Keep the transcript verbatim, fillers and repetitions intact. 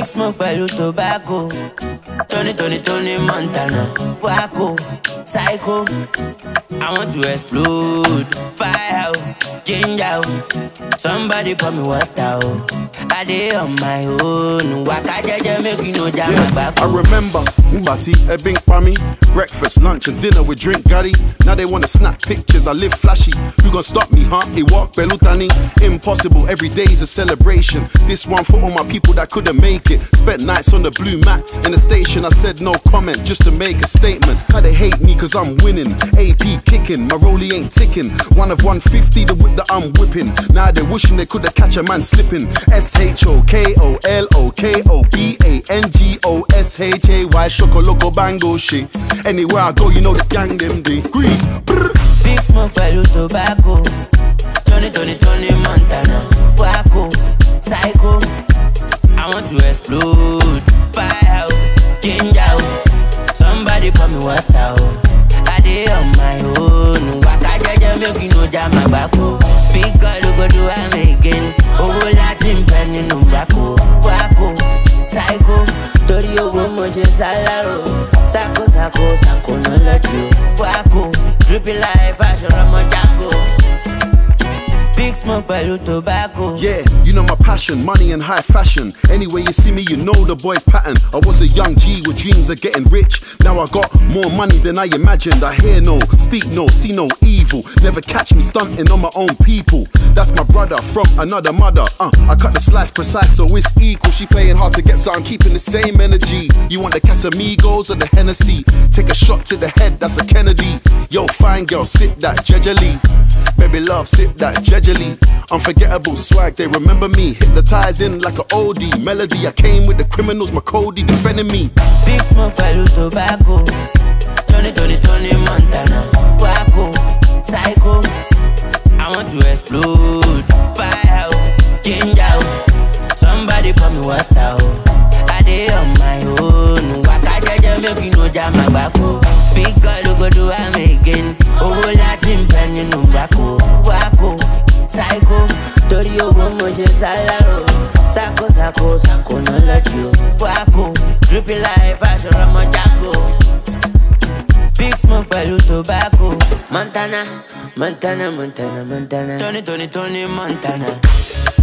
Big smoke pẹ̀lú tobacco. Tony, Tony, Tony Montana. Waco, psycho. I want to explode. Fire, ginger. Somebody pour me water. I dey on my own. Waka jaja make you know jam my back. I remember Mbati, a bing pami. Breakfast, lunch and dinner with drink Gary. Now they wanna snap pictures, I live flashy. You gon' stop me, huh? It walk Belutani. Impossible, every day's a celebration. This one for all my people that couldn't make it. Spent nights on the blue mat in the station. I said no comment just to make a statement. How they hate me cause I'm winning. A P kicking, my rollie ain't ticking. One of one fifty, the whip that I'm whipping. Now they're wishing they could've catch a man slipping. S H O K O L O K O B A N G O S H A Y Shoko Loco Bango shit. Anywhere I go, you know the gang them degrees. Big smoke pẹ̀lú tobacco. Tony, Tony, Tony Montana. Waco, psycho. I want to explode. Fire, ginger. Somebody pour me water. I dey on my own. Waka jaja make you know jam my back. Big girl go do am again. Oh, Latin penny no Waco, Waco, psycho. Tori owo mo je salaro. Sako sako sako no let you. Waco, drippy life fashion Ramo Django. Big smoke pẹ̀lú tobacco. Yeah, you know my passion, money and high fashion. Anyway you see me, you know the boy's pattern. I was a young G with dreams of getting rich. Now I got more money than I imagined. I hear no, speak no, see no evil. Never catch me stunting on my own people. That's my brother from another mother. Uh, I cut the slice precise so it's equal. She playing hard to get so I'm keeping the same energy. You want the Casamigos or the Hennessy? Take a shot to the head, that's a Kennedy. Yo, fine girl, sit that jejely. Baby love, sit that jejely. Unforgettable swag, they remember me. Hypnotizing like an oldie melody. I came with the criminals, my Cody defending me. Big smoke pẹ̀lú tobacco. Tony, Tony, Tony Montana. Waco, psycho. I want to explode. Fire, ginger. Somebody pour me water. I dey on my own. Waka jaja make you know jam my back. Big girl go do am again. Oh, Latin penny no Waco, Waco, psycho. Tori owo mo je salaro. Sako sako sako no let you. Waco, drippy life fashion Ramo Django. Big smoke pẹ̀lú tobacco. Montana, Montana, Montana, Montana. Tony, Tony, Tony Montana.